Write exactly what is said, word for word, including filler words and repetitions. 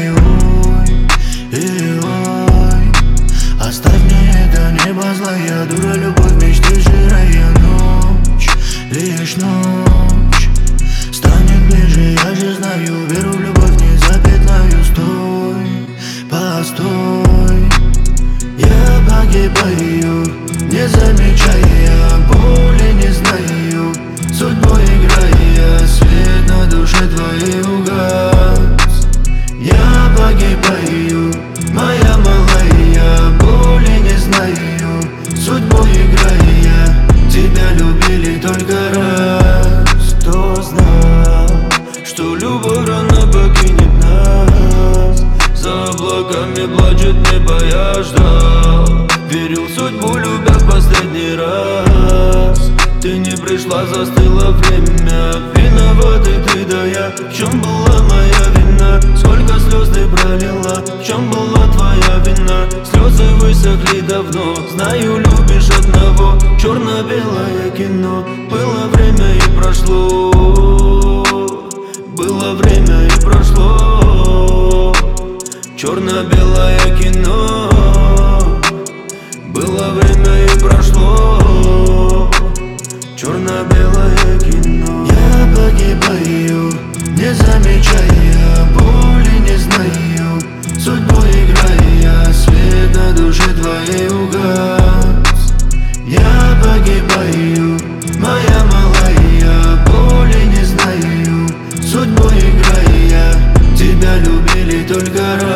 и ой, и ой. Оставь мне это небо, злая дура, любовь, мечты, жирая ночь, лишь ночь станет ближе, я же знаю, веру в любовь не запятнаю. Стой, постой, я погибаю, не замечая боли, не знаю, судьбой играя, свет на душе твоей угас. Я погибаю, моя малая, боли не знаю, судьбой играя, тебя любили только раз. Кто знал, что любовь рано покинет нас? За облаками плачет небо, я ждал, верил в судьбу, любя в последний раз. Ты не пришла, застыло время, виноваты ты да я. В чем была моя вина? Сколько слез ты пролила? В чем была твоя вина? Слезы высохли давно, знаю, любишь одного. Черно-белое кино, было время и прошло, было время и прошло. Черно-белое кино, было время и прошло. Черно-белое кино. Я погибаю, не замечая боли, не знаю, судьбой играя, свет на душе твоей угас. Я погибаю, моя малая, боли не знаю, судьбой играя, тебя любили только раз.